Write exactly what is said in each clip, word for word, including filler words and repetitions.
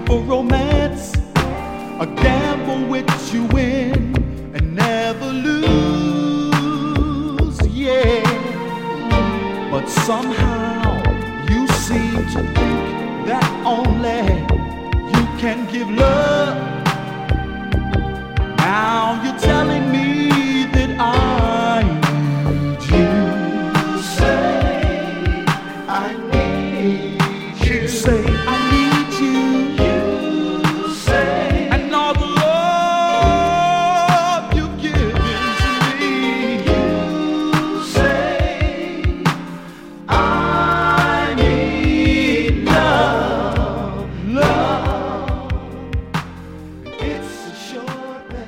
for romance, a gamble which you win and never lose, yeah. But somehow you seem to think that only you can give love. Now you're telling me that I need you. You say I need you. You say I need you. You say, and all the love you've given to me. You say I need love, love. It's a short bet.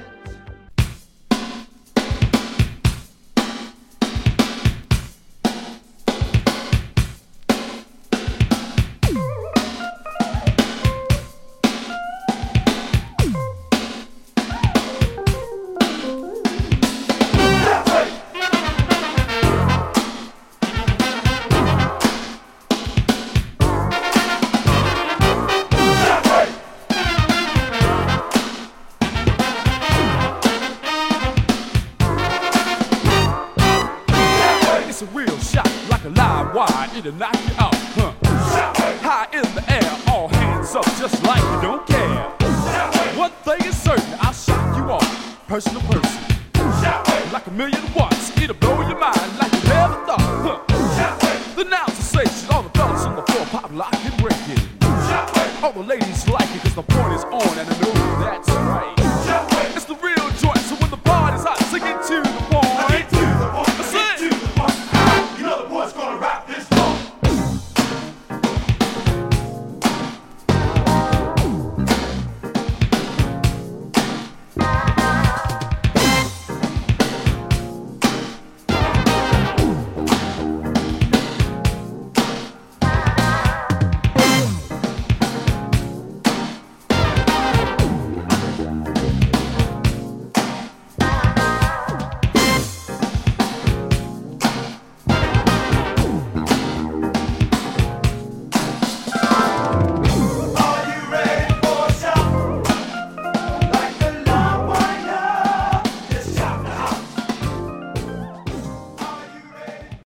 It's a real shot, like a live wire, it'll knock you out, huh? High in the air, all hands up, just like you don't care. One thing is certain, I'll shock you off, person to person. Like a million watts, it'll blow your mind like you never thought, huh? The now sensation, all the fellas on the floor pop, lock, and break it. All the ladies like it, cause the point is on and